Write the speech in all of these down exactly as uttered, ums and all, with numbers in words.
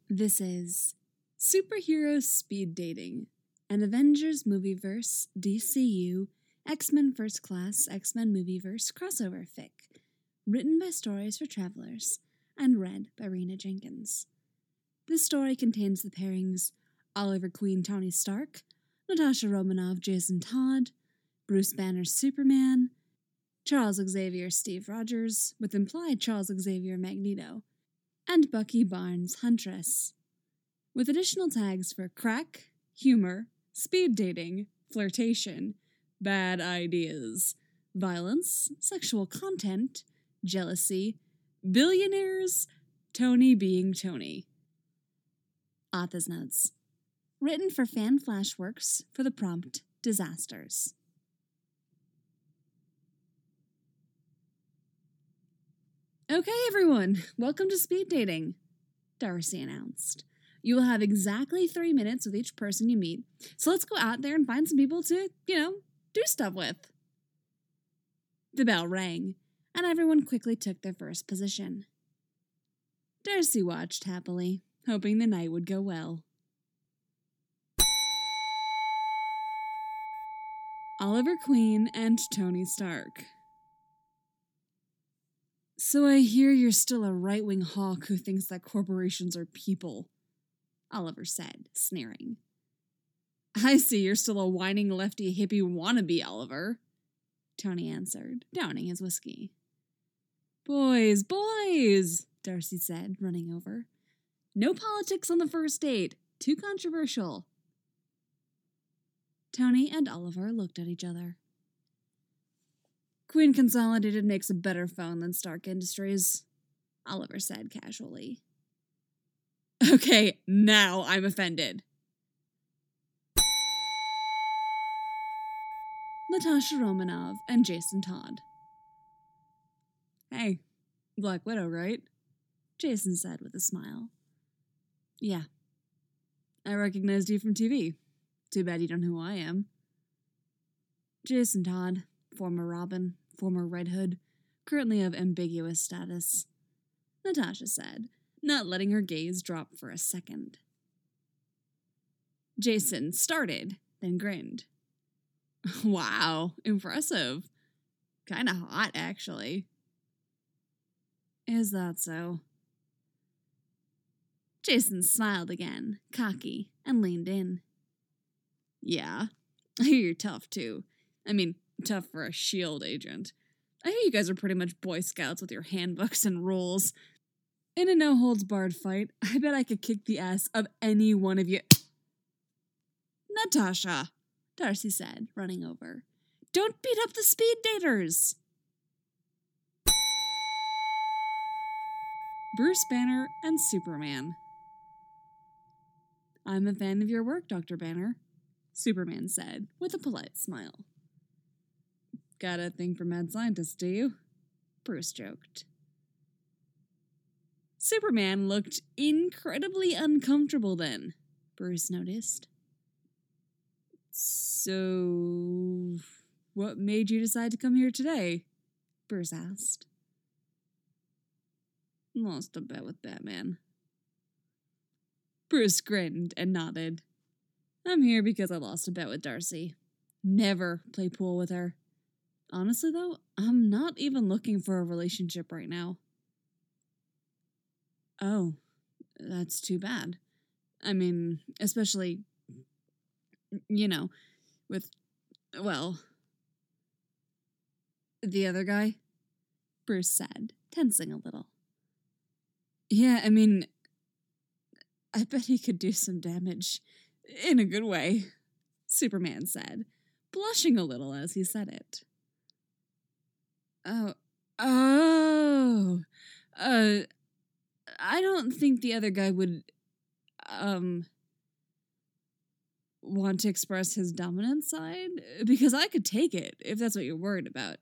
This is Superhero Speed Dating, an Avengers Movieverse, D C U, X-Men First Class, X-Men Movieverse crossover fic, written by Stories for Travelers, and read by Rena Jenkins. This story contains the pairings Oliver Queen Tony Stark, Natasha Romanoff Jason Todd, Bruce Banner Superman, Charles Xavier Steve Rogers, with implied Charles Xavier Magneto, and Bucky Barnes Huntress, with additional tags for crack, humor, speed dating, flirtation, bad ideas, violence, sexual content, jealousy, billionaires, Tony being Tony. Author's notes. Written for Fan Flashworks for the prompt Disasters. Okay, everyone, welcome to Speed Dating, Darcy announced. You will have exactly three minutes with each person you meet, so let's go out there and find some people to, you know, do stuff with. The bell rang, and everyone quickly took their first position. Darcy watched happily, hoping the night would go well. Oliver Queen and Tony Stark. So I hear you're still a right-wing hawk who thinks that corporations are people, Oliver said, sneering. I see you're still a whining lefty hippie wannabe, Oliver, Tony answered, downing his whiskey. Boys, boys, Darcy said, running over. No politics on the first date. Too controversial. Tony and Oliver looked at each other. Queen Consolidated makes a better phone than Stark Industries, Oliver said casually. Okay, now I'm offended. Natasha Romanoff and Jason Todd. Hey, Black Widow, right? Jason said with a smile. Yeah. I recognized you from T V. Too bad you don't know who I am. Jason Todd, former Robin, former Red Hood, currently of ambiguous status, Natasha said, not letting her gaze drop for a second. Jason started, then grinned. Wow, impressive. Kinda hot, actually. Is that so? Jason smiled again, cocky, and leaned in. Yeah, I hear you're tough, too. I mean, tough for a SHIELD agent. I hear you guys are pretty much Boy Scouts with your handbooks and rules. In a no-holds-barred fight, I bet I could kick the ass of any one of you. Natasha, Darcy said, running over. Don't beat up the speed daters! Bruce Banner and Superman. I'm a fan of your work, Doctor Banner, Superman said, with a polite smile. Got a thing for mad scientists, do you? Bruce joked. Superman looked incredibly uncomfortable then, Bruce noticed. So, what made you decide to come here today? Bruce asked. Lost a bet with Batman. Bruce grinned and nodded. I'm here because I lost a bet with Darcy. Never play pool with her. Honestly, though, I'm not even looking for a relationship right now. Oh, that's too bad. I mean, especially, you know, with, well, the other guy, Bruce said, tensing a little. Yeah, I mean, I bet he could do some damage, in a good way, Superman said, blushing a little as he said it. Oh, oh, uh, I don't think the other guy would, um, want to express his dominant side, because I could take it, if that's what you're worried about.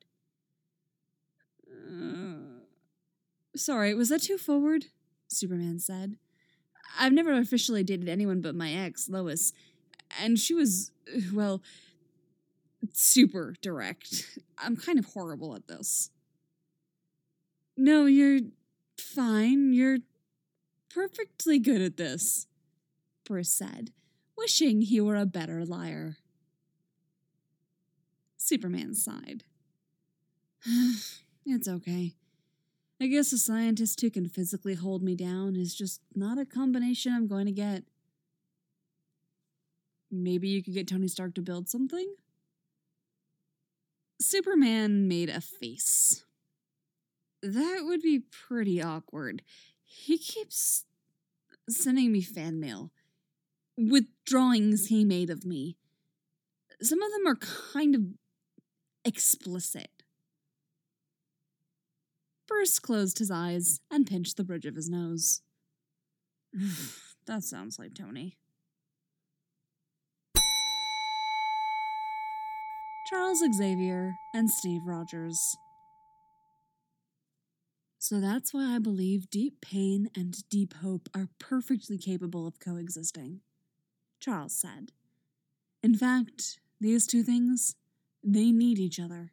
Uh, sorry, was that too forward? Superman said. I've never officially dated anyone but my ex, Lois, and she was, well, super direct. I'm kind of horrible at this. No, you're fine. You're perfectly good at this, Bruce said, wishing he were a better liar. Superman sighed. It's okay. I guess a scientist who can physically hold me down is just not a combination I'm going to get. Maybe you could get Tony Stark to build something? Superman made a face. That would be pretty awkward. He keeps sending me fan mail with drawings he made of me. Some of them are kind of explicit. Bruce closed his eyes and pinched the bridge of his nose. That sounds like Tony. Charles Xavier and Steve Rogers. So that's why I believe deep pain and deep hope are perfectly capable of coexisting, Charles said. In fact, these two things, they need each other.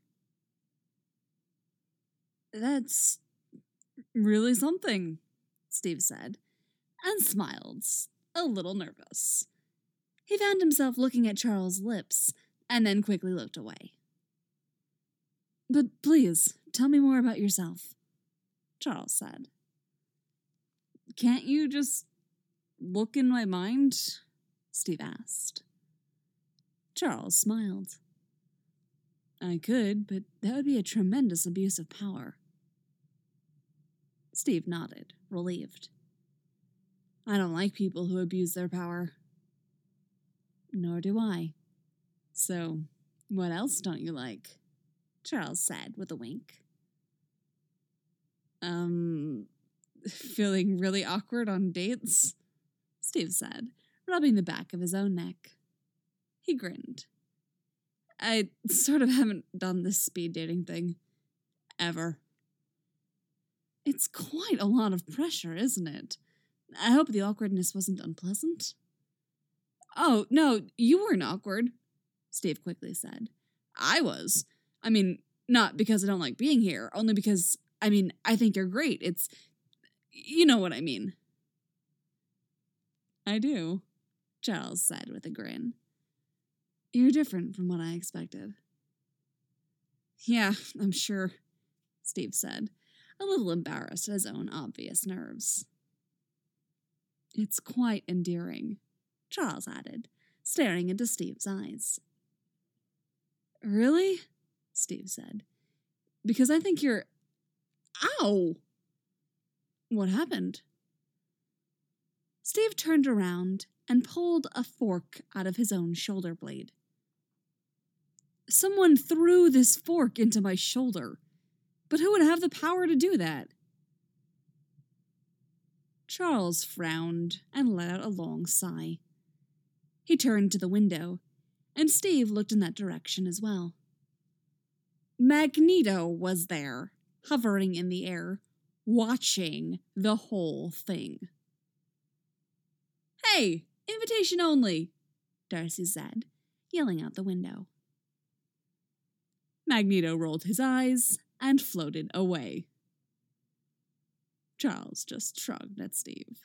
That's really something, Steve said, and smiled, a little nervous. He found himself looking at Charles' lips, and then quickly looked away. But please, tell me more about yourself, Charles said. Can't you just look in my mind? Steve asked. Charles smiled. I could, but that would be a tremendous abuse of power. Steve nodded, relieved. I don't like people who abuse their power. Nor do I. So, what else don't you like? Charles said with a wink. Um, feeling really awkward on dates? Steve said, rubbing the back of his own neck. He grinned. I sort of haven't done this speed dating thing. Ever. It's quite a lot of pressure, isn't it? I hope the awkwardness wasn't unpleasant. Oh, no, you weren't awkward, Steve quickly said. I was. I mean, not because I don't like being here, only because, I mean, I think you're great. It's, you know what I mean. I do, Charles said with a grin. You're different from what I expected. Yeah, I'm sure, Steve said, a little embarrassed at his own obvious nerves. It's quite endearing, Charles added, staring into Steve's eyes. Really? Steve said. Because I think you're... Ow! What happened? Steve turned around and pulled a fork out of his own shoulder blade. Someone threw this fork into my shoulder. But who would have the power to do that? Charles frowned and let out a long sigh. He turned to the window, and Steve looked in that direction as well. Magneto was there, hovering in the air, watching the whole thing. Hey, invitation only, Darcy said, yelling out the window. Magneto rolled his eyes and floated away. Charles just shrugged at Steve.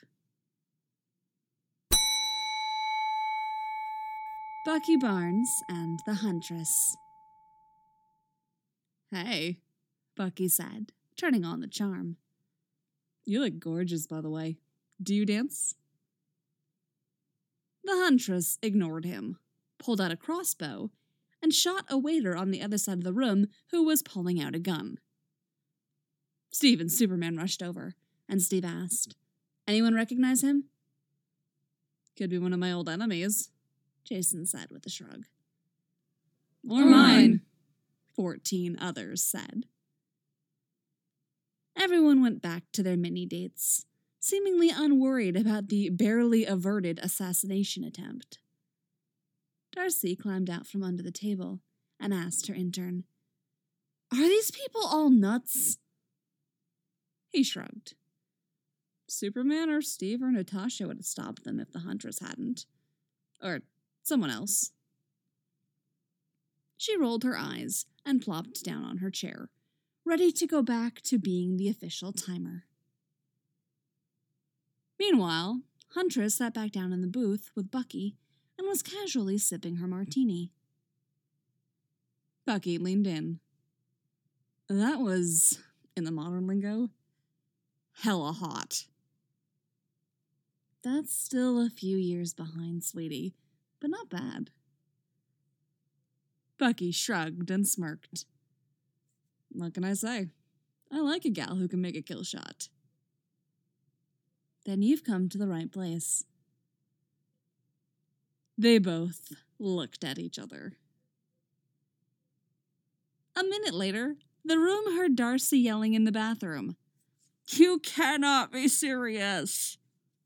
Bucky Barnes and the Huntress. Hey, Bucky said, turning on the charm. You look gorgeous, by the way. Do you dance? The Huntress ignored him, pulled out a crossbow, and shot a waiter on the other side of the room who was pulling out a gun. Steve and Superman rushed over, and Steve asked, Anyone recognize him? Could be one of my old enemies, Jason said with a shrug. Or mine, fourteen others said. Everyone went back to their mini-dates, seemingly unworried about the barely averted assassination attempt. Darcy climbed out from under the table and asked her intern, Are these people all nuts? He shrugged. Superman or Steve or Natasha would have stopped them if the Huntress hadn't. Or someone else. She rolled her eyes and plopped down on her chair, ready to go back to being the official timer. Meanwhile, Huntress sat back down in the booth with Bucky and was casually sipping her martini. Bucky leaned in. That was, in the modern lingo, hella hot. That's still a few years behind, sweetie, but not bad. Bucky shrugged and smirked. What can I say? I like a gal who can make a kill shot. Then you've come to the right place. They both looked at each other. A minute later, the room heard Darcy yelling in the bathroom. You cannot be serious!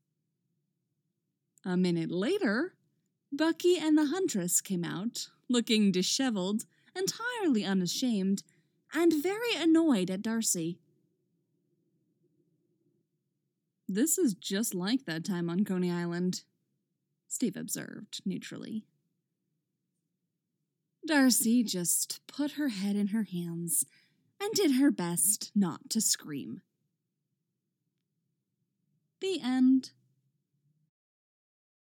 A minute later, Bucky and the Huntress came out, looking disheveled, entirely unashamed, and very annoyed at Darcy. This is just like that time on Coney Island, Steve observed neutrally. Darcy just put her head in her hands and did her best not to scream. The end.